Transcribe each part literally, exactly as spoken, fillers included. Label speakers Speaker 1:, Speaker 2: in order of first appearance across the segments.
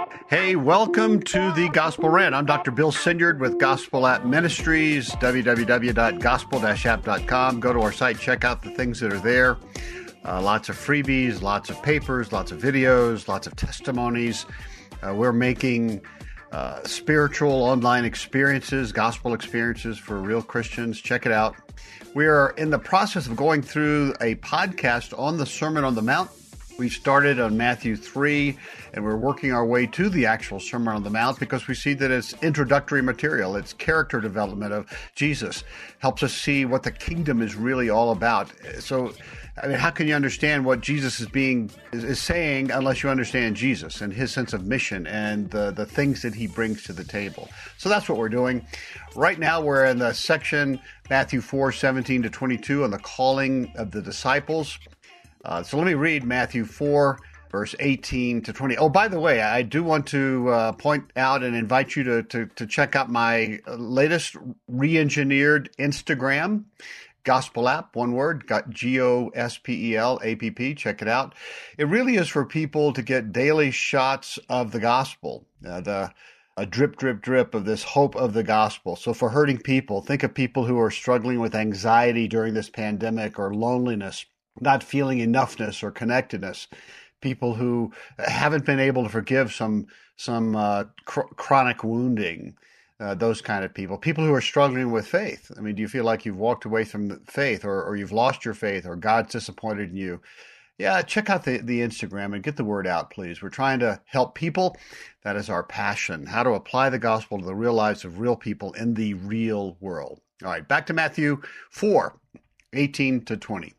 Speaker 1: Hey, welcome to the Gospel Rant. I'm Doctor Bill Sinyard with Gospel App Ministries, w w w dot gospel dash app dot com. Go to our site, check out the things that are there. Uh, lots of freebies, lots of papers, lots of videos, lots of testimonies. Uh, we're making uh, spiritual online experiences, gospel experiences for real Christians. Check it out. We are in the process of going through a podcast on the Sermon on the Mount. We started on Matthew three, and we're working our way to the actual Sermon on the Mount because we see that it's introductory material. It's character development of Jesus. Helps us see what the kingdom is really all about. So, I mean, how can you understand what Jesus is being is, is saying unless you understand Jesus and his sense of mission and the, the things that he brings to the table? So that's what we're doing. Right now, we're in the section Matthew four, seventeen to twenty-two on the calling of the disciples. Uh, so let me read Matthew four, verse eighteen to twenty. Oh, by the way, I do want to uh, point out and invite you to, to, to check out my latest re-engineered Instagram, Gospel App, one word, got G O S P E L A P P. Check it out. It really is for people to get daily shots of the gospel, uh, the a drip, drip, drip of this hope of the gospel. So for hurting people, think of people who are struggling with anxiety during this pandemic or loneliness, not feeling enoughness or connectedness, people who haven't been able to forgive some some uh, cr- chronic wounding, uh, those kind of people, people who are struggling with faith. I mean, do you feel like you've walked away from the faith or, or you've lost your faith or God's disappointed in you? Yeah, check out the, the Instagram and get the word out, please. We're trying to help people. That is our passion, how to apply the gospel to the real lives of real people in the real world. All right, back to Matthew four, eighteen to twenty.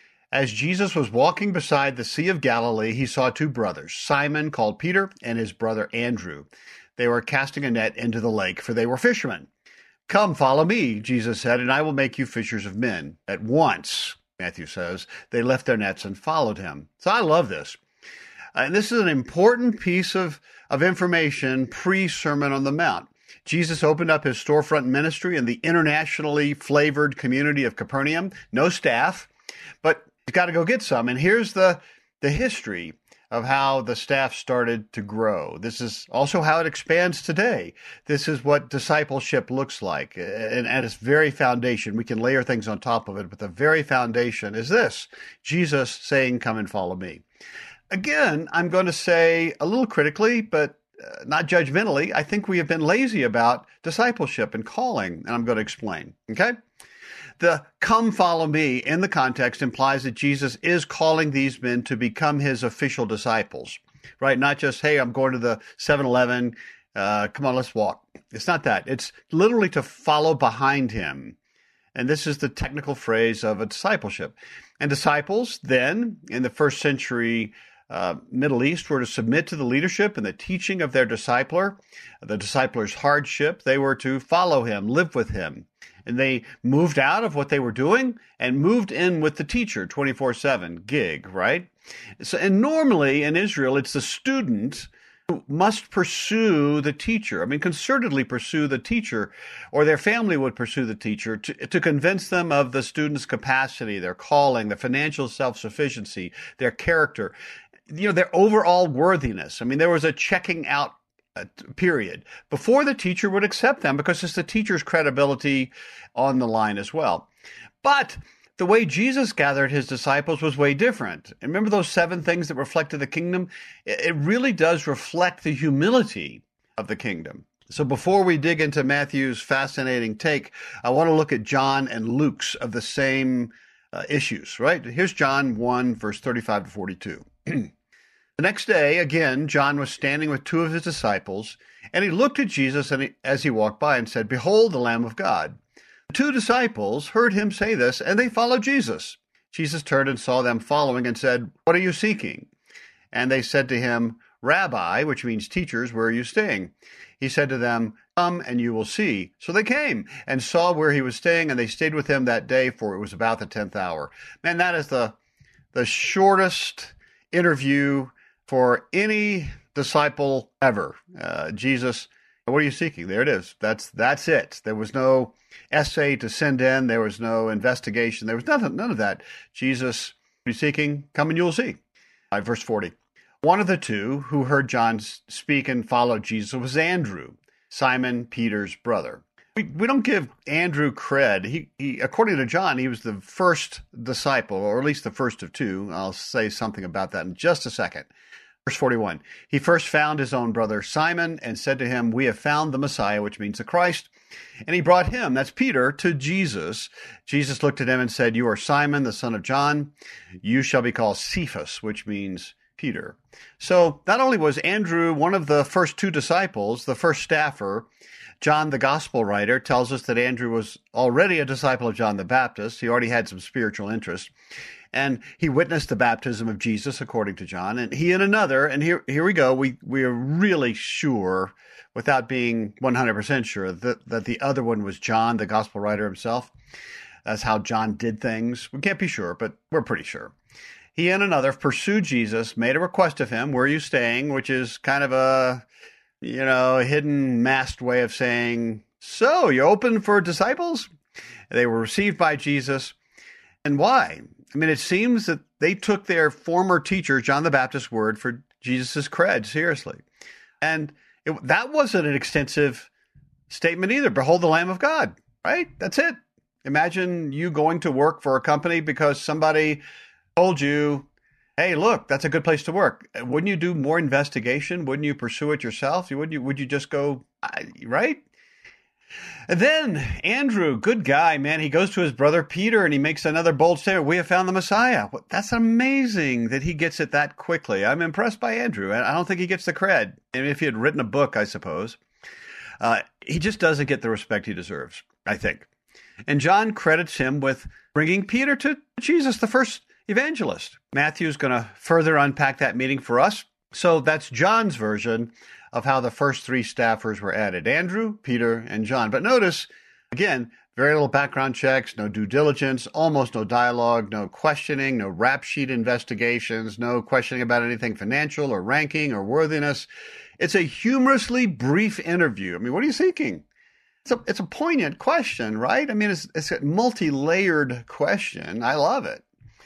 Speaker 1: As Jesus was walking beside the Sea of Galilee, he saw two brothers, Simon called Peter and his brother Andrew. They were casting a net into the lake, for they were fishermen. "Come, follow me," Jesus said, "and I will make you fishers of men." At once, Matthew says, they left their nets and followed him. So I love this. And this is an important piece of, of information pre-Sermon on the Mount. Jesus opened up his storefront ministry in the internationally flavored community of Capernaum. No staff, but he's got to go get some. And here's the, the history of how the staff started to grow. This is also how it expands today. This is what discipleship looks like. And at its very foundation, we can layer things on top of it, but the very foundation is this: Jesus saying, "Come and follow me." Again, I'm going to say a little critically, but uh, not judgmentally, I think we have been lazy about discipleship and calling, and I'm going to explain, okay? The "come follow me" in the context implies that Jesus is calling these men to become his official disciples, right? Not just, hey, I'm going to the seven eleven, uh, come on, let's walk. It's not that. It's literally to follow behind him. And this is the technical phrase of a discipleship. And disciples then, in the first century uh, Middle East, were to submit to the leadership and the teaching of their discipler, the discipler's hardship. They were to follow him, live with him. And they moved out of what they were doing and moved in with the teacher, twenty-four seven, gig, right? So, and normally in Israel, it's the student who must pursue the teacher. I mean, concertedly pursue the teacher, or their family would pursue the teacher to, to convince them of the student's capacity, their calling, their financial self-sufficiency, their character, you know, their overall worthiness. I mean, there was a checking out period before the teacher would accept them, because it's the teacher's credibility on the line as well. But the way Jesus gathered his disciples was way different. And remember those seven things that reflected the kingdom? It really does reflect the humility of the kingdom. So before we dig into Matthew's fascinating take, I want to look at John and Luke's of the same uh, issues, right? Here's John one, verse thirty-five to forty-two. The next day, again, John was standing with two of his disciples, and he looked at Jesus and he, as he walked by and said, "Behold, the Lamb of God." The two disciples heard him say this, and they followed Jesus. Jesus turned and saw them following and said, "What are you seeking?" And they said to him, "Rabbi," which means teachers, "where are you staying?" He said to them, "Come and you will see." So they came and saw where he was staying, and they stayed with him that day, for it was about the tenth hour. Man, that is the, the shortest interview for any disciple ever. Uh, Jesus, what are you seeking? There it is. That's that's it. There was no essay to send in. There was no investigation. There was nothing, none of that. Jesus, what are you seeking? Come and you'll see. All right, verse forty. One of the two who heard John speak and followed Jesus was Andrew, Simon Peter's brother. We, we don't give Andrew cred. He, he, according to John, he was the first disciple, or at least the first of two. I'll say something about that in just a second. Verse forty-one, he first found his own brother Simon and said to him, we have found the Messiah, which means the Christ. And he brought him, that's Peter, to Jesus. Jesus looked at him and said, you are Simon, the son of John. You shall be called Cephas, which means Peter. So not only was Andrew one of the first two disciples, the first staffer, John, the gospel writer, tells us that Andrew was already a disciple of John the Baptist. He already had some spiritual interest. And he witnessed the baptism of Jesus, according to John. And he and another, and here here we go, we, we are really sure, without being one hundred percent sure, that, that the other one was John, the gospel writer himself. That's how John did things. We can't be sure, but we're pretty sure. He and another pursued Jesus, made a request of him, where are you staying? Which is kind of a, you know, hidden, masked way of saying, so you're open for disciples? They were received by Jesus. And why? I mean, it seems that they took their former teacher, John the Baptist's word for Jesus' cred seriously. And it, that wasn't an extensive statement either. Behold the Lamb of God, right? That's it. Imagine you going to work for a company because somebody told you, hey, look, that's a good place to work. Wouldn't you do more investigation? Wouldn't you pursue it yourself? Would you, would you just go, right? And then Andrew, good guy, man, he goes to his brother Peter and he makes another bold statement. We have found the Messiah. That's amazing that he gets it that quickly. I'm impressed by Andrew. I don't think he gets the cred. I mean, if he had written a book, I suppose. Uh, he just doesn't get the respect he deserves, I think. And John credits him with bringing Peter to Jesus, the first evangelist. Matthew's going to further unpack that meeting for us. So that's John's version of how the first three staffers were added, Andrew, Peter, and John. But notice, again, very little background checks, no due diligence, almost no dialogue, no questioning, no rap sheet investigations, no questioning about anything financial or ranking or worthiness. It's a humorously brief interview. I mean, what are you thinking? It's a, it's a poignant question, right? I mean, it's, it's a multi-layered question. I love it.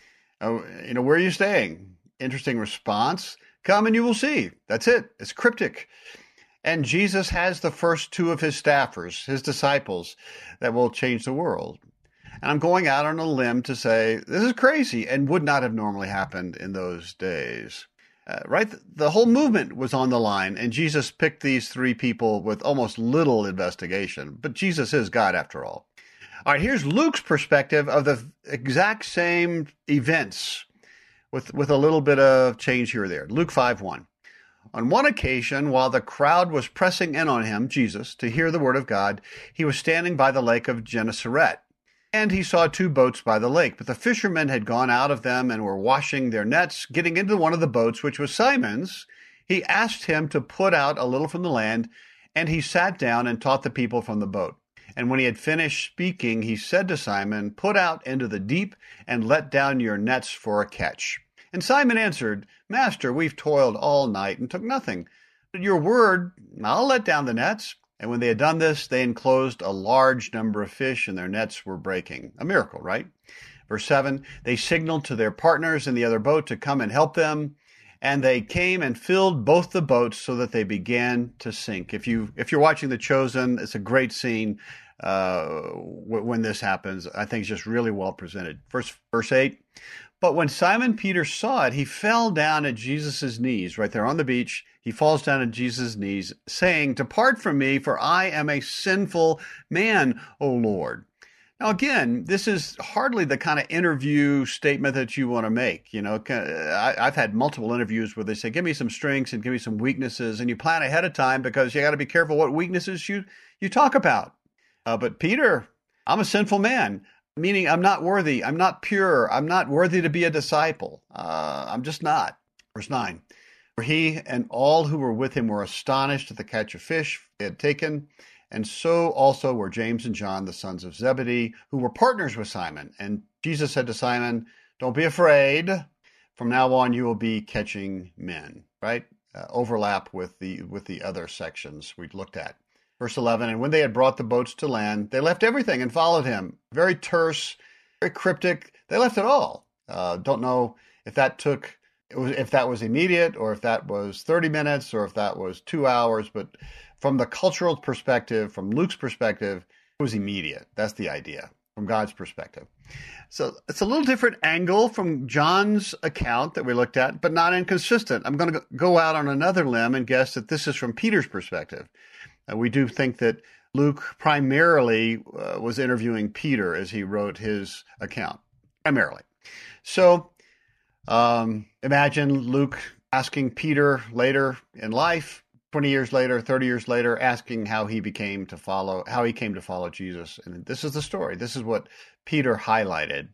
Speaker 1: Oh, you know, where are you staying? Interesting response. Come and you will see. That's it. It's cryptic. And Jesus has the first two of his staffers, his disciples, that will change the world. And I'm going out on a limb to say this is crazy and would not have normally happened in those days. Uh, right? The whole movement was on the line, and Jesus picked these three people with almost little investigation. But Jesus is God after all. All right, here's Luke's perspective of the exact same events, with, with a little bit of change here or there. Luke five one. On one occasion, while the crowd was pressing in on him, Jesus, to hear the word of God, he was standing by the lake of Gennesaret. And he saw two boats by the lake, but the fishermen had gone out of them and were washing their nets. Getting into one of the boats, which was Simon's, he asked him to put out a little from the land, and he sat down and taught the people from the boat. And when he had finished speaking, he said to Simon, "Put out into the deep and let down your nets for a catch." And Simon answered, "Master, we've toiled all night and took nothing. But your word, I'll let down the nets." And when they had done this, they enclosed a large number of fish, and their nets were breaking. A miracle, right? Verse seven, they signaled to their partners in the other boat to come and help them. And they came and filled both the boats so that they began to sink. If, you, if you're watching The Chosen, it's a great scene uh, w- when this happens. I think it's just really well presented. Verse, verse eight, but when Simon Peter saw it, he fell down at Jesus' knees, right there on the beach. He falls down at Jesus' knees, saying, "Depart from me, for I am a sinful man, O Lord." Now, again, this is hardly the kind of interview statement that you want to make. You know, I've had multiple interviews where they say, give me some strengths and give me some weaknesses. And you plan ahead of time because you got to be careful what weaknesses you, you talk about. Uh, but Peter, I'm a sinful man, meaning I'm not worthy. I'm not pure. I'm not worthy to be a disciple. Uh, I'm just not. Verse nine, for he and all who were with him were astonished at the catch of fish they had taken. And so also were James and John, the sons of Zebedee, who were partners with Simon. And Jesus said to Simon, "Don't be afraid. From now on, you will be catching men." Right? Uh, overlap with the with the other sections we looked at. Verse eleven, and when they had brought the boats to land, they left everything and followed him. Very terse, very cryptic. They left it all. Uh, don't know if that took it was, if that was immediate or if that was thirty minutes or if that was two hours. But from the cultural perspective, from Luke's perspective, it was immediate. That's the idea from God's perspective. So it's a little different angle from John's account that we looked at, but not inconsistent. I'm going to go out on another limb and guess that this is from Peter's perspective. Uh, we do think that Luke primarily uh, was interviewing Peter as he wrote his account, primarily. So um, imagine Luke asking Peter later in life, twenty years later, thirty years later, asking how he became to follow, how he came to follow Jesus. And this is the story. This is what Peter highlighted.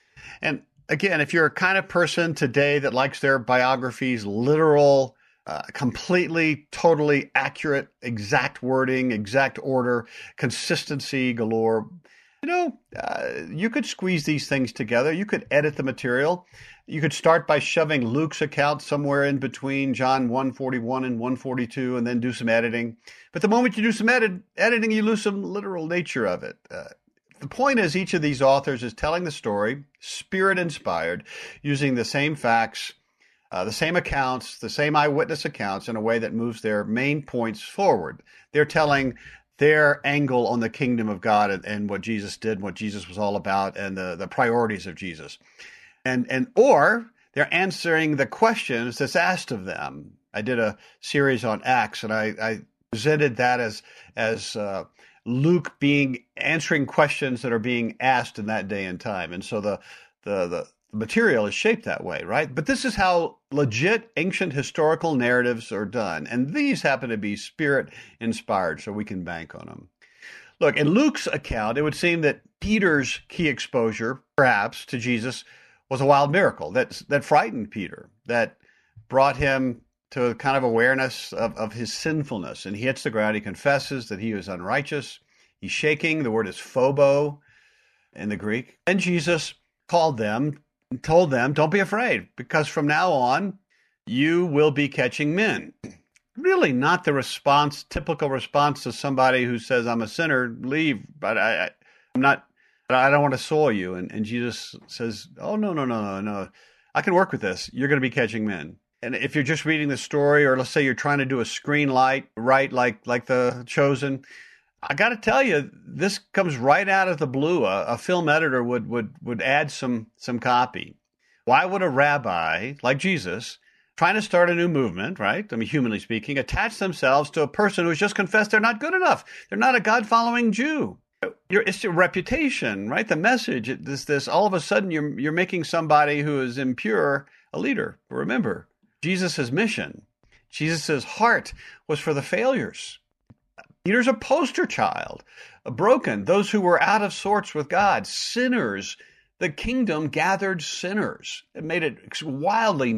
Speaker 1: And again, if you're a kind of person today that likes their biographies literal, uh, completely, totally accurate, exact wording, exact order, consistency galore, you know, uh, you could squeeze these things together. You could edit the material. You could start by shoving Luke's account somewhere in between John one forty-one and one forty-two and then do some editing. But the moment you do some edit, editing, you lose some literal nature of it. Uh, the point is each of these authors is telling the story, Spirit-inspired, using the same facts, uh, the same accounts, the same eyewitness accounts in a way that moves their main points forward. They're telling their angle on the kingdom of God and, and what Jesus did, what Jesus was all about, and the, the priorities of Jesus. And and or they're answering the questions that's asked of them. I did a series on Acts, and I, I presented that as as uh, Luke being answering questions that are being asked in that day and time. And so the the the material is shaped that way, right? But this is how legit ancient historical narratives are done, and these happen to be Spirit inspired, so we can bank on them. Look, in Luke's account, it would seem that Peter's key exposure, perhaps, to Jesus was a wild miracle that that frightened Peter, that brought him to a kind of awareness of, of his sinfulness. And he hits the ground. He confesses that he was unrighteous. He's shaking. The word is phobo in the Greek. And Jesus called them and told them, don't be afraid, because from now on, you will be catching men. Really not the response, typical response to somebody who says, I'm a sinner, leave, but I, I, I'm not. I don't want to soil you. And, and Jesus says, oh, no, no, no, no, no. I can work with this. You're going to be catching men. And if you're just reading the story, or let's say you're trying to do a screen light, right, like like The Chosen, I got to tell you, this comes right out of the blue. A, a film editor would would would add some some copy. Why would a rabbi like Jesus, trying to start a new movement, right, I mean, humanly speaking, attach themselves to a person who's just confessed they're not good enough? They're not a God-following Jew. Your, it's your reputation, right? The message, this, this, all of a sudden you're, you're making somebody who is impure a leader. Remember, Jesus' mission, Jesus' heart was for the failures. Peter's a poster child, a broken, those who were out of sorts with God, sinners. The kingdom gathered sinners. It made it wildly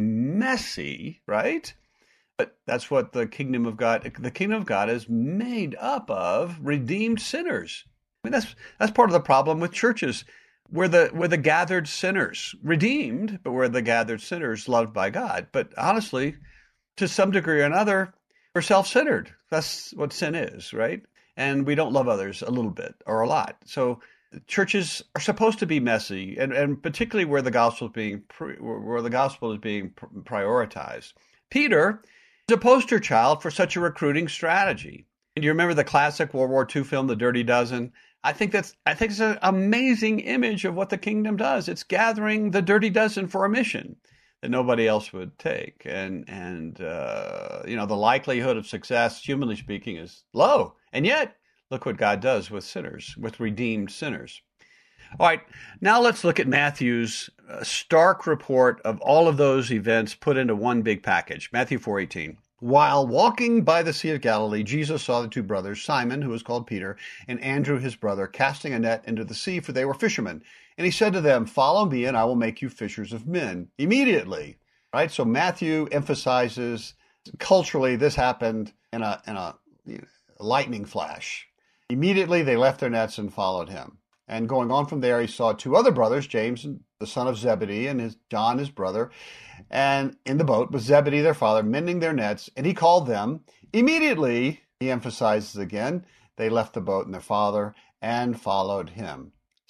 Speaker 1: messy, right? But that's what the kingdom of God, the kingdom of God is made up of redeemed sinners. I mean, that's that's part of the problem with churches. We're the, we're the gathered sinners, redeemed, but we're the gathered sinners loved by God. But honestly, to some degree or another, we're self-centered. That's what sin is, right? And we don't love others a little bit or a lot. So churches are supposed to be messy, and, and particularly where the gospel is being where the gospel is being prioritized. Peter is a poster child for such a recruiting strategy. And you remember the classic World War Two film, The Dirty Dozen? I think that's I think it's an amazing image of what the kingdom does. It's gathering the dirty dozen for a mission that nobody else would take, and and uh, you know, the likelihood of success, humanly speaking, is low. And yet, look what God does with sinners, with redeemed sinners. All right, now let's look at Matthew's uh, stark report of all of those events put into one big package. Matthew four eighteen. While walking by the Sea of Galilee, Jesus saw the two brothers, Simon, who was called Peter, and Andrew, his brother, casting a net into the sea, for they were fishermen. And he said to them, follow me, and I will make you fishers of men. Immediately, right? So Matthew emphasizes, culturally, this happened in a, in a, you know, lightning flash. Immediately, they left their nets and followed him. And going on from there, he saw two other brothers, James, the son of Zebedee, and his John, his brother, and in the boat with Zebedee, their father, mending their nets, and he called them. Immediately, he emphasizes again, they left the boat and their father and followed him.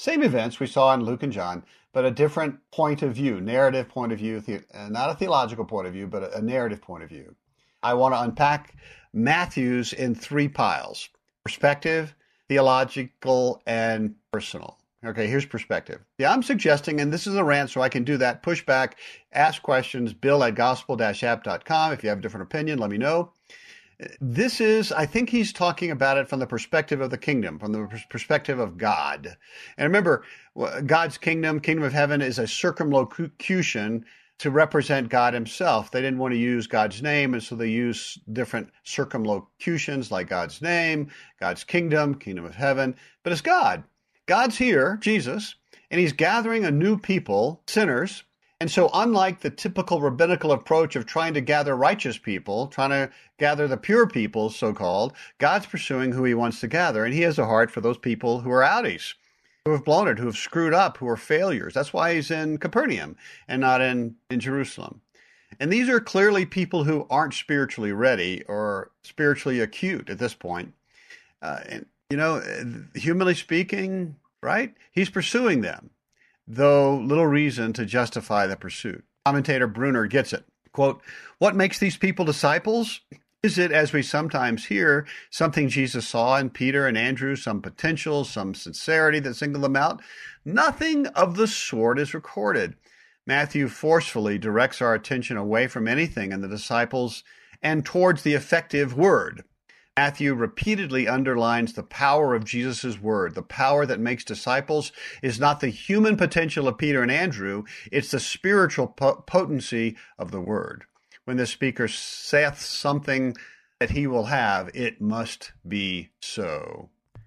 Speaker 1: Same events we saw in Luke and John, but a different point of view, narrative point of view, the, uh, not a theological point of view, but a, a narrative point of view. I want to unpack Matthew's in three piles: perspective, theological, and personal. Okay, here's perspective. Yeah, I'm suggesting, and this is a rant, so I can do that, push back, ask questions, bill at gospel dash app dot com. If you have a different opinion, let me know. This is, I think he's talking about it from the perspective of the kingdom, from the perspective of God. And remember, God's kingdom, kingdom of heaven, is a circumlocution to represent God himself. They didn't want to use God's name, and so they use different circumlocutions like God's name, God's kingdom, kingdom of heaven. But it's God. God's here, Jesus, and he's gathering a new people, sinners. And so unlike the typical rabbinical approach of trying to gather righteous people, trying to gather the pure people, so-called, God's pursuing who he wants to gather. And he has a heart for those people who are outies, who have blown it, who have screwed up, who are failures. That's why he's in Capernaum and not in, in Jerusalem. And these are clearly people who aren't spiritually ready or spiritually acute at this point. Uh, and, you know, humanly speaking, right, he's pursuing them, though little reason to justify the pursuit. Commentator Bruner gets it. Quote, "What makes these people disciples? Is it, as we sometimes hear, something Jesus saw in Peter and Andrew, some potential, some sincerity that singled them out? Nothing of the sort is recorded. Matthew forcefully directs our attention away from anything in the disciples and towards the effective word. Matthew repeatedly underlines the power of Jesus' word. The power that makes disciples is not the human potential of Peter and Andrew, it's the spiritual potency of the word. When the speaker saith something that he will have, it must be so."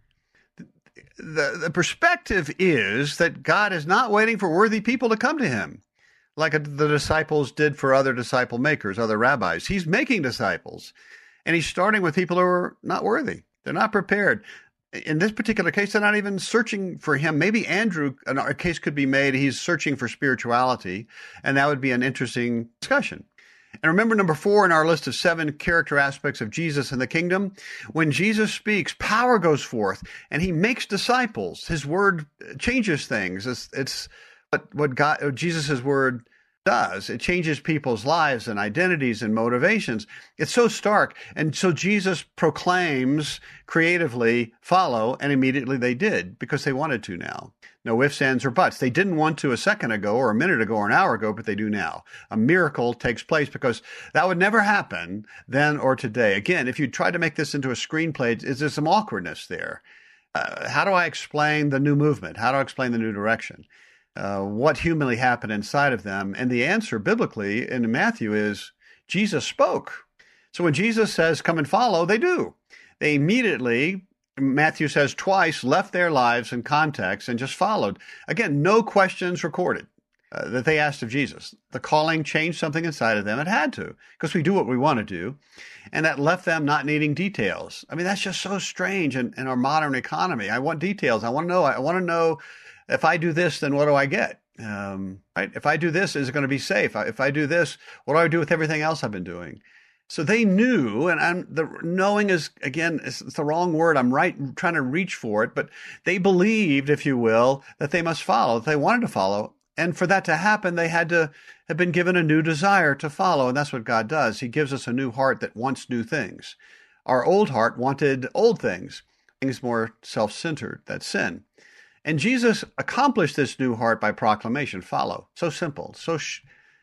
Speaker 1: The, the perspective is that God is not waiting for worthy people to come to him, like the disciples did for other disciple makers, other rabbis. He's making disciples. And he's starting with people who are not worthy. They're not prepared. In this particular case, they're not even searching for him. Maybe Andrew, a case could be made, he's searching for spirituality, and that would be an interesting discussion. And remember number four in our list of seven character aspects of Jesus and the kingdom? When Jesus speaks, power goes forth, and he makes disciples. His word changes things. It's, it's what, what God, what Jesus' word does. It changes people's lives and identities and motivations. It's so stark. And so Jesus proclaims creatively, follow, and immediately they did because they wanted to now. No ifs, ands, or buts. They didn't want to a second ago or a minute ago or an hour ago, but they do now. A miracle takes place because that would never happen then or today. Again, if you tried to make this into a screenplay, is there some awkwardness there? Uh, how do I explain the new movement? How do I explain the new direction? Uh, what humanly happened inside of them? And the answer biblically in Matthew is Jesus spoke. So when Jesus says, come and follow, they do. They immediately, Matthew says twice, left their lives in context and just followed. Again, no questions recorded uh, that they asked of Jesus. The calling changed something inside of them. It had to, because we do what we want to do. And that left them not needing details. I mean, that's just so strange in, in our modern economy. I want details. I want to know. I want to know, if I do this, then what do I get? Um, right? If I do this, is it going to be safe? If I do this, what do I do with everything else I've been doing? So they knew, and I'm, the knowing is, again, it's, it's the wrong word. I'm right, trying to reach for it, but they believed, if you will, that they must follow, that they wanted to follow. And for that to happen, they had to have been given a new desire to follow. And that's what God does. He gives us a new heart that wants new things. Our old heart wanted old things, things more self-centered. That's sin. And Jesus accomplished this new heart by proclamation. Follow. So simple, so sh-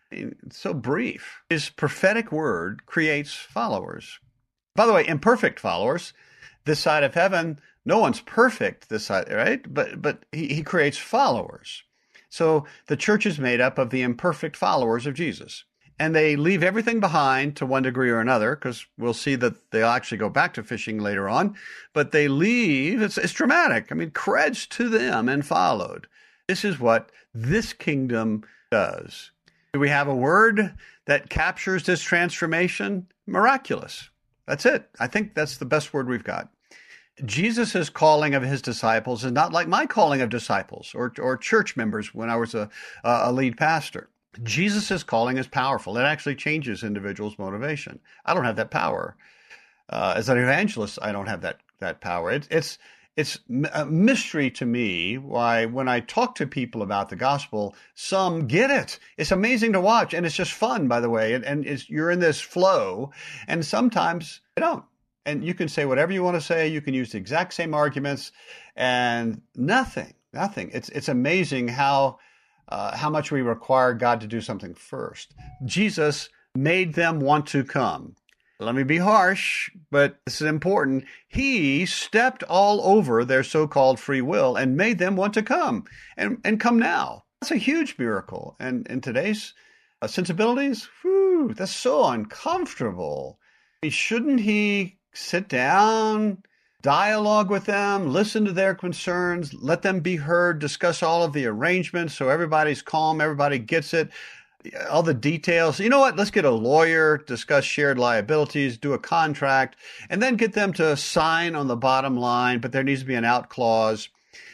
Speaker 1: so brief. His prophetic word creates followers. By the way, imperfect followers. This side of heaven, no one's perfect this side, right? But but he, he creates followers. So the church is made up of the imperfect followers of Jesus. And they leave everything behind to one degree or another, because we'll see that they'll actually go back to fishing later on. But they leave, it's, it's dramatic. I mean, creds to them and followed. This is what this kingdom does. Do we have a word that captures this transformation? Miraculous. That's it. I think that's the best word we've got. Jesus' calling of his disciples is not like my calling of disciples or, or church members when I was a, a lead pastor. Jesus' calling is powerful. It actually changes individuals' motivation. I don't have that power. Uh, as an evangelist, I don't have that that power. It, it's it's a mystery to me why when I talk to people about the gospel, some get it. It's amazing to watch, and it's just fun, by the way, and, and it's, you're in this flow, and sometimes they don't. And you can say whatever you want to say. You can use the exact same arguments, and nothing, nothing. It's it's amazing how uh, how much we require God to do something first. Jesus made them want to come. Let me be harsh, but this is important. He stepped all over their so-called free will and made them want to come and, and come now. That's a huge miracle. And in today's uh, sensibilities, whew, that's so uncomfortable. I mean, shouldn't he sit down, dialogue with them, listen to their concerns, let them be heard, discuss all of the arrangements so everybody's calm, everybody gets it? All the details. You know what? Let's get a lawyer, discuss shared liabilities, do a contract, and then get them to sign on the bottom line. But there needs to be an out clause.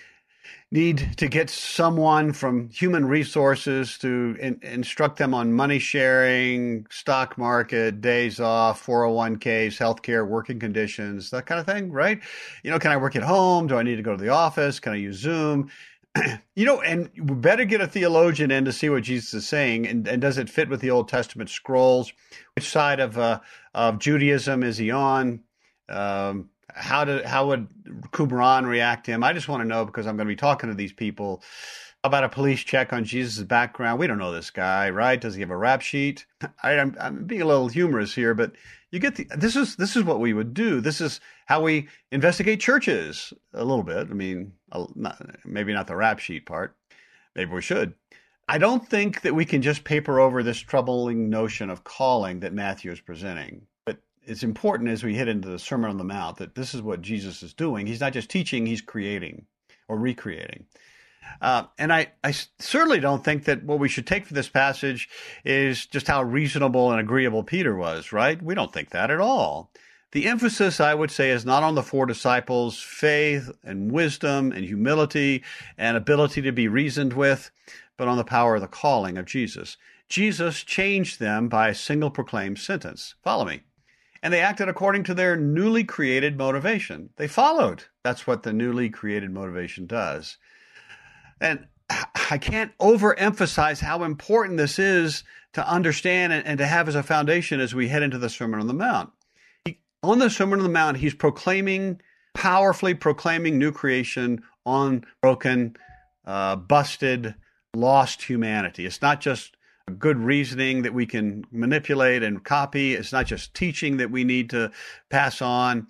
Speaker 1: Need to get someone from human resources to in, instruct them on money sharing, stock market, days off, four oh one k's, healthcare, working conditions, that kind of thing, right? You know, can I work at home? Do I need to go to the office? Can I use Zoom? You know, and we better get a theologian in to see what Jesus is saying, and, and does it fit with the Old Testament scrolls? Which side of uh, of Judaism is he on? Um, how did how would Qumran react to him? I just want to know, because I'm going to be talking to these people. How about a police check on Jesus' background? We don't know this guy, right? Does he have a rap sheet? I, I'm, I'm being a little humorous here, but you get the, this is this is what we would do. This is how we investigate churches a little bit. I mean, not, maybe not the rap sheet part. Maybe we should. I don't think that we can just paper over this troubling notion of calling that Matthew is presenting. But it's important as we hit into the Sermon on the Mount that this is what Jesus is doing. He's not just teaching, he's creating or recreating. Uh, and I, I certainly don't think that what we should take from this passage is just how reasonable and agreeable Peter was, right? We don't think that at all. The emphasis, I would say, is not on the four disciples' faith and wisdom and humility and ability to be reasoned with, but on the power of the calling of Jesus. Jesus changed them by a single proclaimed sentence. Follow me. And they acted according to their newly created motivation. They followed. That's what the newly created motivation does. And I can't overemphasize how important this is to understand and, and to have as a foundation as we head into the Sermon on the Mount. He, on the Sermon on the Mount, he's proclaiming, powerfully proclaiming new creation on broken, uh, busted, lost humanity. It's not just good reasoning that we can manipulate and copy. It's not just teaching that we need to pass on.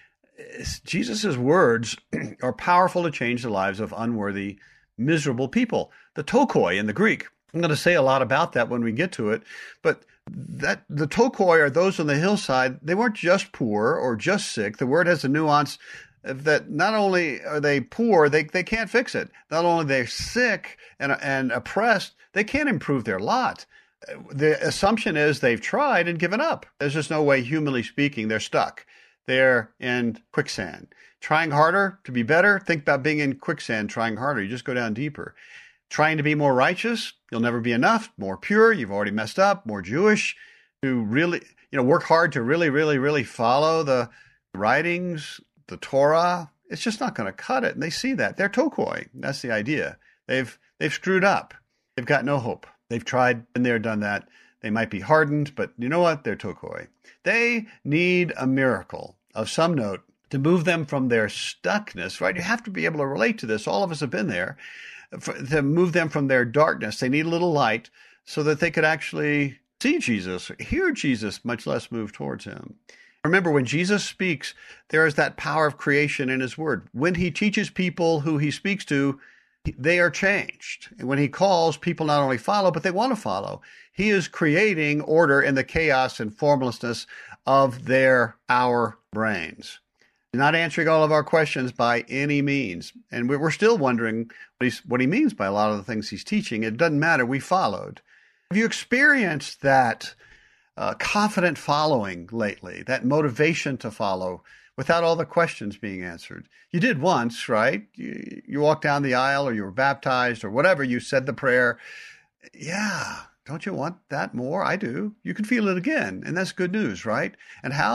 Speaker 1: Jesus' words are powerful to change the lives of unworthy, miserable people. The tokoi in the Greek. I'm going to say a lot about that when we get to it, but that the tokoi are those on the hillside. They weren't just poor or just sick. The word has a nuance that not only are they poor, they, they can't fix it. Not only they're sick and, and oppressed, they can't improve their lot. The assumption is they've tried and given up. There's just no way, humanly speaking, they're stuck. They're in quicksand. Trying harder to be better, think about being in quicksand, trying harder. You just go down deeper. Trying to be more righteous, you'll never be enough. More pure, you've already messed up. More Jewish, to really, you know, work hard to really, really, really follow the writings, the Torah. It's just not going to cut it. And they see that. They're tokoi. That's the idea. They've they've screwed up. They've got no hope. They've tried and they're done that. They might be hardened, but you know what? They're tokoi. They need a miracle of some note to move them from their stuckness, right? You have to be able to relate to this. All of us have been there. For, to move them from their darkness. They need a little light so that they could actually see Jesus, hear Jesus, much less move towards him. Remember, when Jesus speaks, there is that power of creation in his word. When he teaches people who he speaks to, they are changed. And when he calls, people not only follow, but they want to follow. He is creating order in the chaos and formlessness of their, our brains. Not answering all of our questions by any means. And we're still wondering what, he's, what he means by a lot of the things he's teaching. It doesn't matter. We followed. Have you experienced that uh, confident following lately, that motivation to follow without all the questions being answered? You did once, right? You, you walked down the aisle or you were baptized or whatever. You said the prayer. Yeah. Don't you want that more? I do. You can feel it again. And that's good news, right? And how?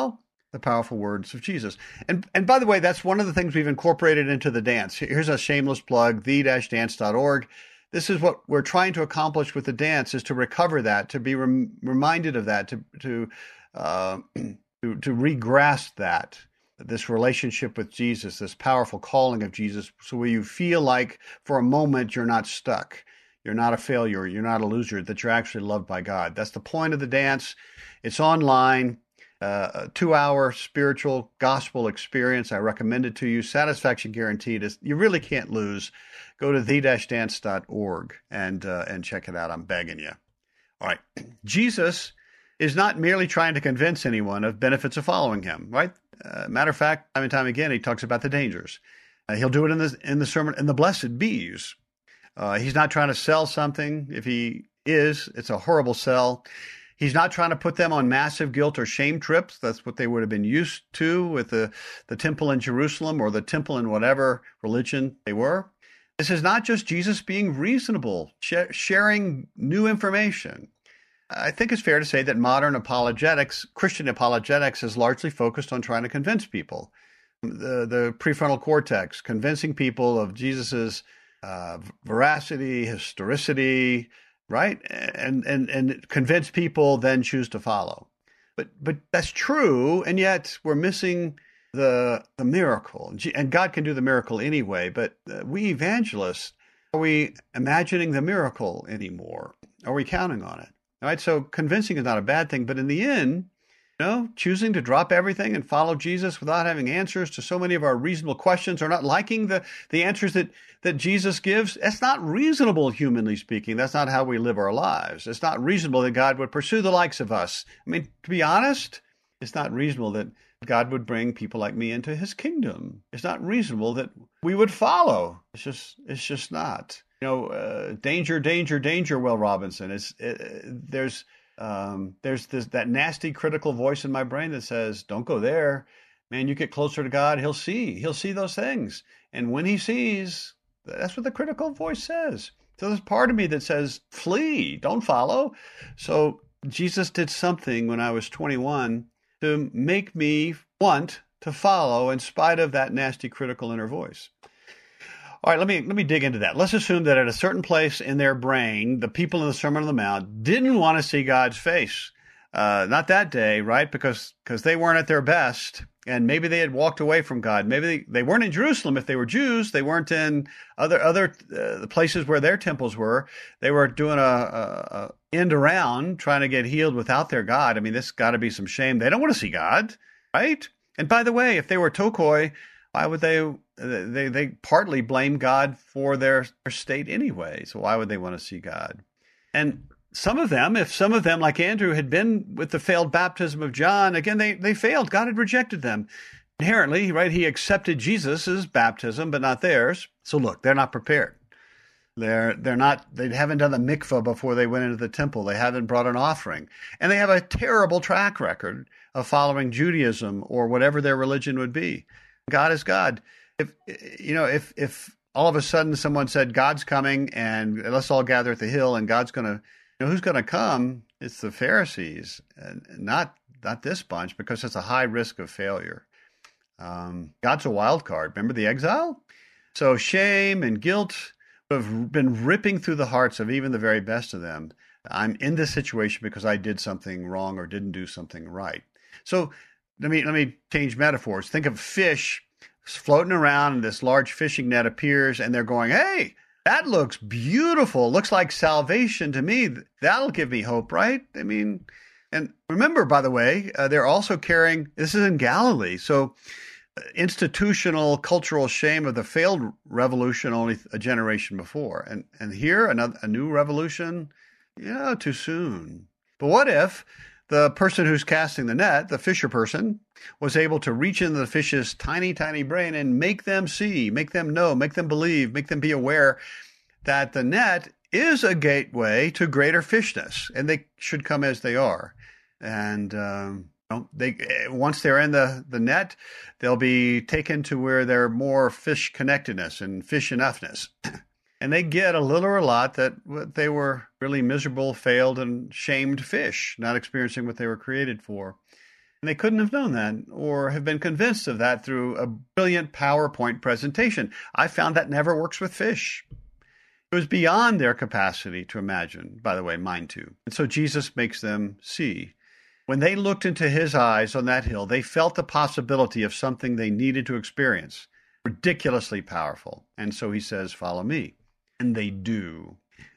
Speaker 1: the powerful words of Jesus. And and by the way, that's one of the things we've incorporated into the dance. Here's a shameless plug, the dash dance dot org. This is what we're trying to accomplish with the dance, is to recover that, to be rem- reminded of that, to to, uh, to to re-grasp that, this relationship with Jesus, this powerful calling of Jesus, so where you feel like for a moment you're not stuck, you're not a failure, you're not a loser, that you're actually loved by God. That's the point of the dance. It's online, uh, a two-hour spiritual gospel experience. I recommend it to you. Satisfaction guaranteed. Is you really can't lose. Go to the dash dance dot org and uh, and check it out. I'm begging you. All right. Jesus is not merely trying to convince anyone of benefits of following him, right? Uh, matter of fact, time and time again, he talks about the dangers. Uh, he'll do it in the in the sermon, in the blessed bees. Uh, he's not trying to sell something. If he is, it's a horrible sell. He's not trying to put them on massive guilt or shame trips. That's what they would have been used to with the, the temple in Jerusalem or the temple in whatever religion they were. This is not just Jesus being reasonable, sh- sharing new information. I think it's fair to say that modern apologetics, Christian apologetics, is largely focused on trying to convince people. The, the prefrontal cortex, convincing people of Jesus's uh, veracity, historicity, right? And, and, and convince people, then choose to follow. But, but that's true, and yet we're missing the the miracle. And God can do the miracle anyway, but we evangelists, are we imagining the miracle anymore? Are we counting on it? All right, so convincing is not a bad thing, but in the end, you know, choosing to drop everything and follow Jesus without having answers to so many of our reasonable questions, or not liking the, the answers that, that Jesus gives, that's not reasonable, humanly speaking. That's not how we live our lives. It's not reasonable that God would pursue the likes of us. I mean, to be honest, it's not reasonable that God would bring people like me into his kingdom. It's not reasonable that we would follow. It's just, it's just not. You know, uh, danger, danger, danger, Will Robinson. It's, it, there's, um, there's this, that nasty critical voice in my brain that says, don't go there. Man, you get closer to God, he'll see. He'll see those things. And when he sees, that's what the critical voice says. So there's part of me that says, flee, don't follow. So Jesus did something when I was twenty-one to make me want to follow in spite of that nasty critical inner voice. All right, let me let me dig into that. Let's assume that at a certain place in their brain, the people in the Sermon on the Mount didn't want to see God's face. Uh, not that day, right? Because because they weren't at their best, and maybe they had walked away from God. Maybe they, they weren't in Jerusalem if they were Jews. They weren't in other other uh, places where their temples were. They were doing a, a, a end around, trying to get healed without their God. I mean, this got to be some shame. They don't want to see God, right? And by the way, if they were Tokoi, why would they? They they partly blame God for their, their state anyway. So why would they want to see God? And some of them, if some of them, like Andrew, had been with the failed baptism of John, again, they, they failed. God had rejected them. Inherently, right, he accepted Jesus' baptism, but not theirs. So look, they're not prepared. They're they're not, they haven't done the mikvah before they went into the temple. They haven't brought an offering. And they have a terrible track record of following Judaism or whatever their religion would be. God is God. If, you know, if, if all of a sudden someone said, God's coming and let's all gather at the hill and God's going to, you know, who's going to come? It's the Pharisees, and not, not this bunch, because it's a high risk of failure. Um, God's a wild card. Remember the exile? So shame and guilt have been ripping through the hearts of even the very best of them. I'm in this situation because I did something wrong or didn't do something right. So let me, let me change metaphors. Think of fish floating around, and this large fishing net appears, and they're going, hey, that looks beautiful. Looks like salvation to me. That'll give me hope, right? I mean, and remember, by the way, uh, they're also carrying, this is in Galilee, so uh, institutional cultural shame of the failed revolution only a generation before. And and here, another a new revolution, yeah, too soon. But what if the person who's casting the net, the fisher person, was able to reach into the fish's tiny, tiny brain and make them see, make them know, make them believe, make them be aware that the net is a gateway to greater fishness, and they should come as they are. And um, they once they're in the, the net, they'll be taken to where they're more fish connectedness and fish enoughness. And they get a little or a lot that they were really miserable, failed, and shamed fish, not experiencing what they were created for. And they couldn't have known that or have been convinced of that through a brilliant PowerPoint presentation. I found that never works with fish. It was beyond their capacity to imagine, by the way, mine too. And so Jesus makes them see. When they looked into his eyes on that hill, they felt the possibility of something they needed to experience. Ridiculously powerful. And so he says, follow me. And they do.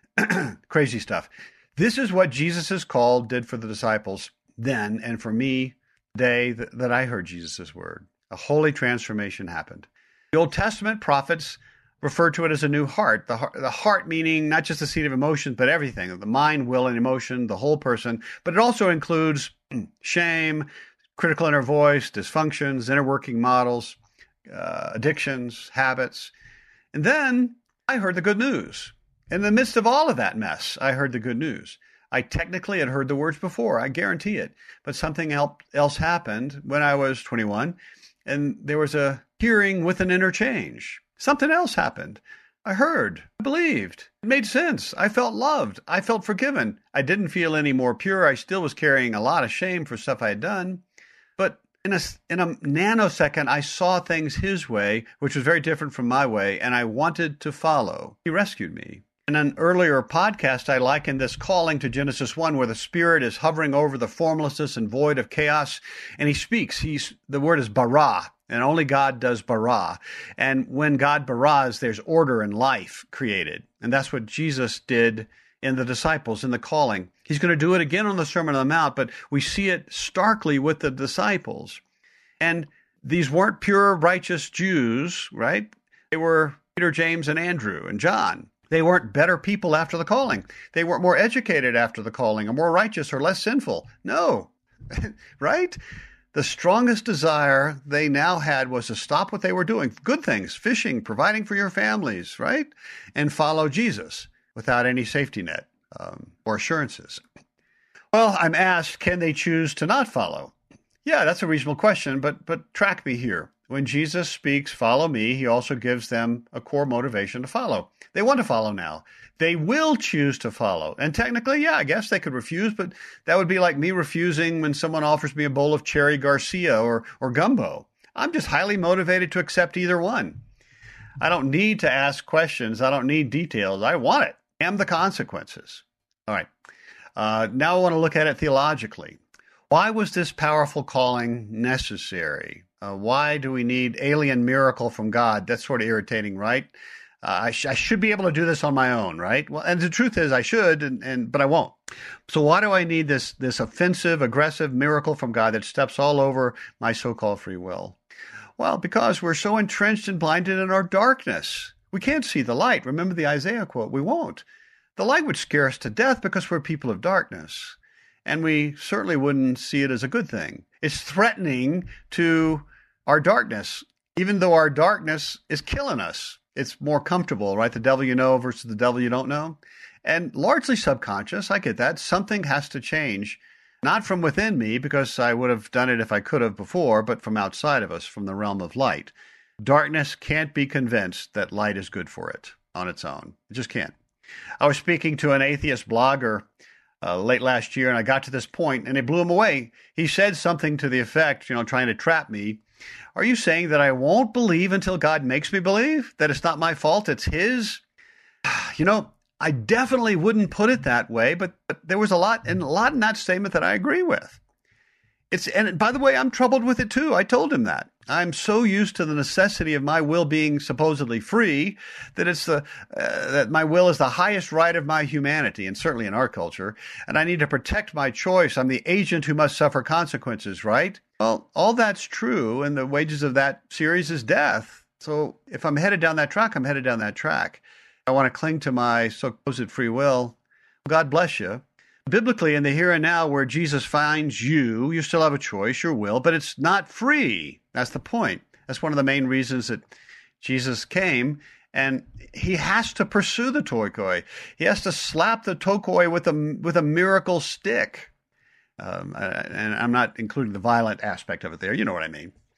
Speaker 1: Crazy stuff. This is what Jesus' call did for the disciples then, and for me, the day that, that I heard Jesus' word. A holy transformation happened. The Old Testament prophets referred to it as a new heart. The heart, the heart meaning not just the seat of emotions, but everything, the mind, will, and emotion, the whole person. But it also includes shame, critical inner voice, dysfunctions, inner working models, uh, addictions, habits. And then I heard the good news. In the midst of all of that mess, I heard the good news. I technically had heard the words before, I guarantee it. But something else happened when I was twenty-one, and there was a hearing with an interchange. Something else happened. I heard, I believed. It made sense. I felt loved. I felt forgiven. I didn't feel any more pure. I still was carrying a lot of shame for stuff I had done. But in a, in a nanosecond, I saw things his way, which was very different from my way, and I wanted to follow. He rescued me. In an earlier podcast, I likened this calling to Genesis one, where the Spirit is hovering over the formlessness and void of chaos, and he speaks. He's the word is bara, and only God does bara. And when God baras, there's order and life created. And that's what Jesus did in the disciples, in the calling. He's going to do it again on the Sermon on the Mount, but we see it starkly with the disciples. And these weren't pure, righteous Jews, right? They were Peter, James, and Andrew, and John. They weren't better people after the calling. They weren't more educated after the calling, or more righteous, or less sinful. No, right? The strongest desire they now had was to stop what they were doing, good things, fishing, providing for your families, right? And follow Jesus without any safety net um, or assurances. Well, I'm asked, can they choose to not follow? Yeah, that's a reasonable question, but but track me here. When Jesus speaks, follow me, he also gives them a core motivation to follow. They want to follow now. They will choose to follow. And technically, yeah, I guess they could refuse, but that would be like me refusing when someone offers me a bowl of Cherry Garcia or, or gumbo. I'm just highly motivated to accept either one. I don't need to ask questions. I don't need details. I want it. And the consequences. All right. Uh, now I want to look at it theologically. Why was this powerful calling necessary? Uh, why do we need alien miracle from God? That's sort of irritating, right? Uh, I, sh- I should be able to do this on my own, right? Well, and the truth is I should, and, and but I won't. So why do I need this, this offensive, aggressive miracle from God that steps all over my so-called free will? Well, because we're so entrenched and blinded in our darkness. We can't see the light. Remember the Isaiah quote, we won't. The light would scare us to death because we're people of darkness. And we certainly wouldn't see it as a good thing. It's threatening to our darkness, even though our darkness is killing us. It's more comfortable, right? The devil you know versus the devil you don't know. And largely subconscious, I get that. Something has to change, not from within me, because I would have done it if I could have before, but from outside of us, from the realm of light. Darkness can't be convinced that light is good for it on its own. It just can't. I was speaking to an atheist blogger uh, late last year, and I got to this point, and it blew him away. He said something to the effect, you know, trying to trap me. Are you saying that I won't believe until God makes me believe? That it's not my fault, it's his? You know, I definitely wouldn't put it that way, but, but there was a lot, and a lot in that statement that I agree with. It's, and by the way, I'm troubled with it too. I told him that. I'm so used to the necessity of my will being supposedly free that it's the uh, that my will is the highest right of my humanity, and certainly in our culture, and I need to protect my choice. I'm the agent who must suffer consequences, right? Well, all that's true, and the wages of that series is death. So if I'm headed down that track, I'm headed down that track. I want to cling to my supposed free will. God bless you. Biblically, in the here and now where Jesus finds you, you still have a choice, your will, but it's not free. That's the point. That's one of the main reasons that Jesus came, and he has to pursue the tokoi. He has to slap the tokoi with a, with a miracle stick. Um, and I'm not including the violent aspect of it there. You know what I mean.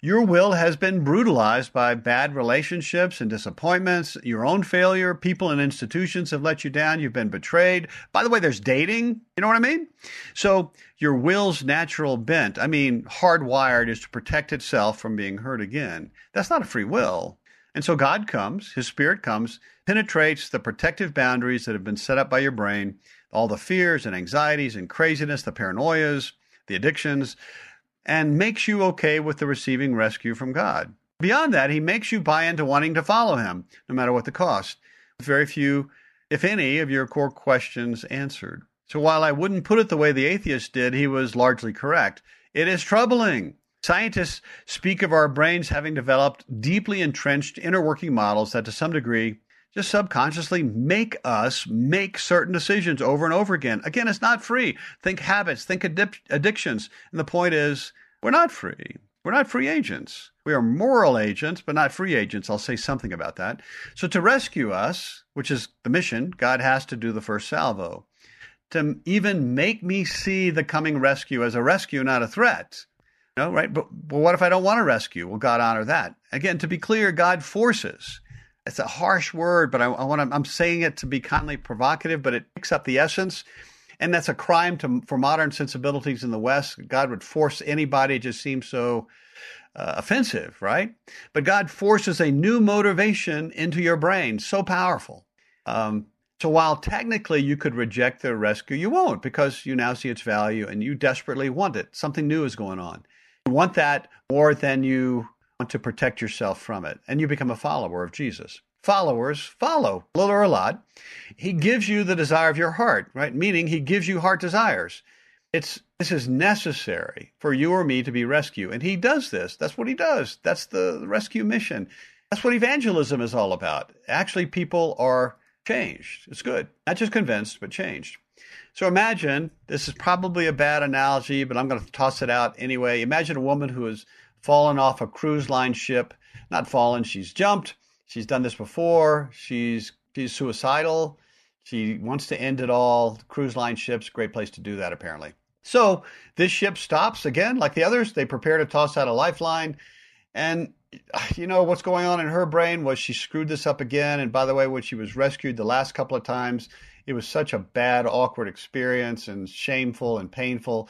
Speaker 1: Your will has been brutalized by bad relationships and disappointments, your own failure. People and institutions have let you down. You've been betrayed. By the way, there's dating. You know what I mean? So your will's natural bent, I mean, hardwired, is to protect itself from being hurt again. That's not a free will. And so God comes, his Spirit comes, penetrates the protective boundaries that have been set up by your brain, all the fears and anxieties and craziness, the paranoias, the addictions, and makes you okay with the receiving rescue from God. Beyond that, he makes you buy into wanting to follow him, no matter what the cost. Very few, if any, of your core questions answered. So while I wouldn't put it the way the atheist did, he was largely correct. It is troubling. Scientists speak of our brains having developed deeply entrenched inner working models that to some degree just subconsciously make us make certain decisions over and over again. Again, it's not free. Think habits, think addic- addictions. And the point is, we're not free. We're not free agents. We are moral agents, but not free agents. I'll say something about that. So to rescue us, which is the mission, God has to do the first salvo. To even make me see the coming rescue as a rescue, not a threat. No, right? But, but what if I don't want to rescue? Will God honor that? Again, to be clear, God forces. It's a harsh word, but I, I want to, I'm saying it to be kindly provocative, but it picks up the essence. And that's a crime to, for modern sensibilities in the West. God would force anybody. It just seems so uh, offensive, right? But God forces a new motivation into your brain, so powerful. Um, so while technically you could reject the rescue, you won't, because you now see its value and you desperately want it. Something new is going on. You want that more than you want to protect yourself from it, and you become a follower of Jesus. Followers follow, little or a lot. He gives you the desire of your heart, right? Meaning he gives you heart desires. It's this is necessary for you or me to be rescued, and he does this. That's what he does. That's the rescue mission. That's what evangelism is all about. Actually, people are changed. It's good. Not just convinced, but changed. So imagine, this is probably a bad analogy, but I'm going to toss it out anyway. Imagine a woman who has fallen off a cruise line ship. Not fallen, she's jumped. She's done this before. She's she's suicidal. She wants to end it all. Cruise line ships, great place to do that, apparently. So this ship stops again, like the others. They prepare to toss out a lifeline. And, you know, what's going on in her brain was she screwed this up again. And by the way, when she was rescued the last couple of times, it was such a bad, awkward experience and shameful and painful.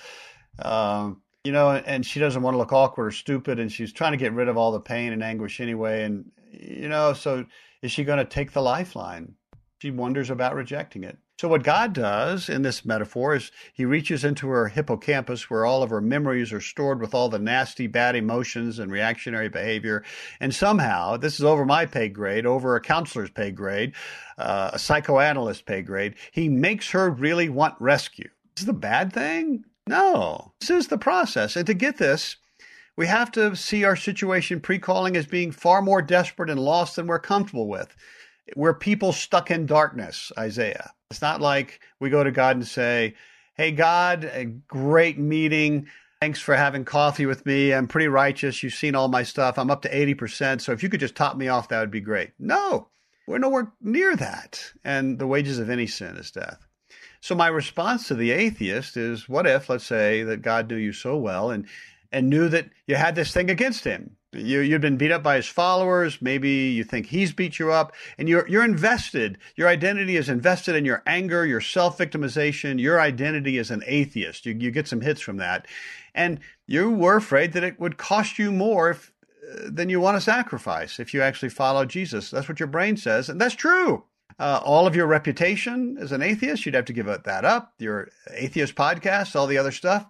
Speaker 1: Um, you know, and she doesn't want to look awkward or stupid. And she's trying to get rid of all the pain and anguish anyway. And, you know, so is she going to take the lifeline? She wonders about rejecting it. So what God does in this metaphor is he reaches into her hippocampus where all of her memories are stored with all the nasty, bad emotions and reactionary behavior. And somehow, this is over my pay grade, over a counselor's pay grade, uh, a psychoanalyst's pay grade, he makes her really want rescue. Is this the bad thing? No, this is the process. And to get this, we have to see our situation pre-calling as being far more desperate and lost than we're comfortable with. We're people stuck in darkness, Isaiah. It's not like we go to God and say, hey, God, a great meeting. Thanks for having coffee with me. I'm pretty righteous. You've seen all my stuff. I'm up to eighty percent. So if you could just top me off, that would be great. No, we're nowhere near that. And the wages of any sin is death. So my response to the atheist is, what if, let's say, that God knew you so well and and knew that you had this thing against him. You, you'd been beat up by his followers. Maybe you think he's beat you up, and you're you're invested. Your identity is invested in your anger, your self-victimization. Your identity as an atheist. You you get some hits from that, and you were afraid that it would cost you more if, uh, than you want to sacrifice if you actually follow Jesus. That's what your brain says, and that's true. Uh, all of your reputation as an atheist, you'd have to give that up. Your atheist podcast, all the other stuff,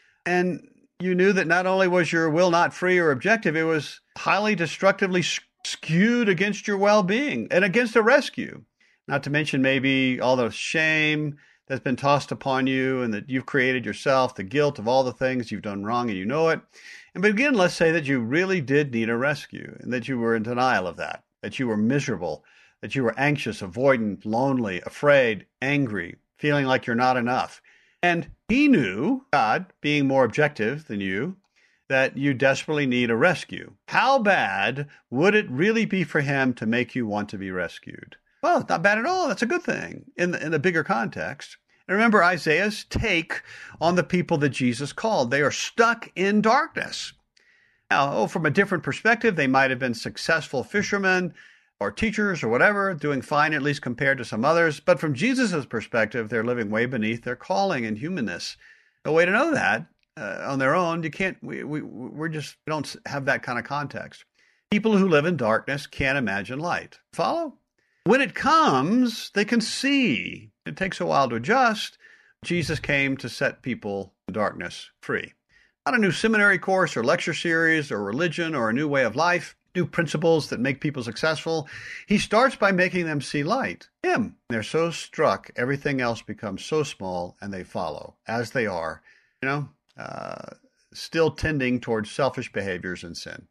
Speaker 1: and you knew that not only was your will not free or objective, it was highly destructively skewed against your well-being and against a rescue. Not to mention maybe all the shame that's been tossed upon you and that you've created yourself, the guilt of all the things you've done wrong and you know it. And but again, let's say that you really did need a rescue and that you were in denial of that, that you were miserable, that you were anxious, avoidant, lonely, afraid, angry, feeling like you're not enough. And he knew, God, being more objective than you, that you desperately need a rescue. How bad would it really be for him to make you want to be rescued? Well, it's not bad at all. That's a good thing in the, in the bigger context. And remember Isaiah's take on the people that Jesus called. They are stuck in darkness. Now, oh, from a different perspective, they might have been successful fishermen or teachers or whatever, doing fine, at least compared to some others. But from Jesus' perspective, they're living way beneath their calling and humanness. A way to know that uh, on their own, you can't, we, we, we're just, we don't have that kind of context. People who live in darkness can't imagine light. Follow? When it comes, they can see. It takes a while to adjust. Jesus came to set people in darkness free. Not a new seminary course or lecture series or religion or a new way of life, new principles that make people successful. He starts by making them see light, him. They're so struck, everything else becomes so small, and they follow, as they are, you know, uh, still tending towards selfish behaviors and sin.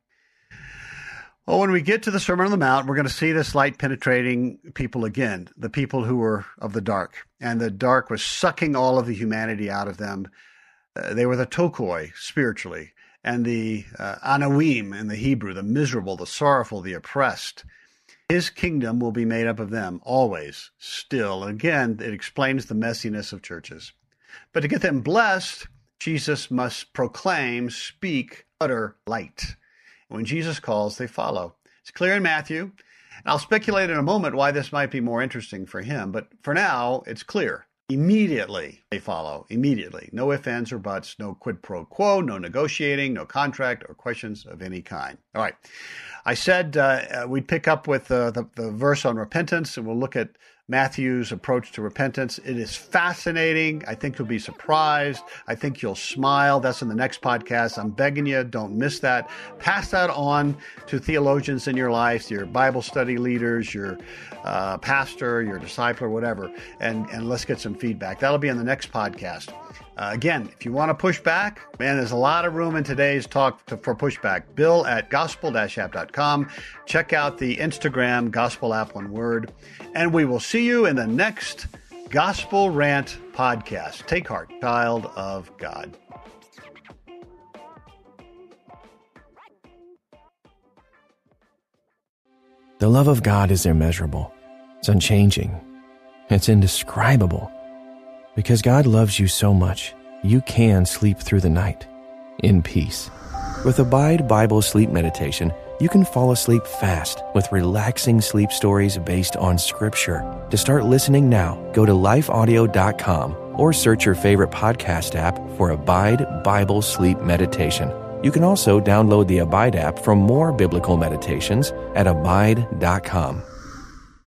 Speaker 1: Well, when we get to the Sermon on the Mount, we're going to see this light penetrating people again, the people who were of the dark. And the dark was sucking all of the humanity out of them. Uh, they were the tokoi, spiritually, and the uh, Anawim in the Hebrew, the miserable, the sorrowful, the oppressed. His kingdom will be made up of them, always, still. And again, it explains the messiness of churches. But to get them blessed, Jesus must proclaim, speak, utter light. When Jesus calls, they follow. It's clear in Matthew. And I'll speculate in a moment why this might be more interesting for him. But for now, it's clear. Immediately they follow. Immediately. No ifs, ands, or buts. No quid pro quo. No negotiating. No contract or questions of any kind. All right. I said uh, we'd pick up with uh, the, the verse on repentance, and we'll look at Matthew's approach to repentance. It is fascinating. I think you'll be surprised. I think you'll smile. That's in the next podcast. I'm begging you, don't miss that. Pass that on to theologians in your life, your Bible study leaders, your uh, pastor, your disciple, or whatever, and, and let's get some feedback. That'll be in the next podcast. Uh, again, if you want to push back, man, there's a lot of room in today's talk to, for pushback. Bill at gospel dash app dot com. Check out the Instagram, Gospel App, one word. And we will see you in the next Gospel Rant podcast. Take heart, child of God.
Speaker 2: The love of God is immeasurable. It's unchanging. It's indescribable. Because God loves you so much, you can sleep through the night in peace. With Abide Bible Sleep Meditation, you can fall asleep fast with relaxing sleep stories based on Scripture. To start listening now, go to life audio dot com or search your favorite podcast app for Abide Bible Sleep Meditation. You can also download the Abide app for more biblical meditations at abide dot com.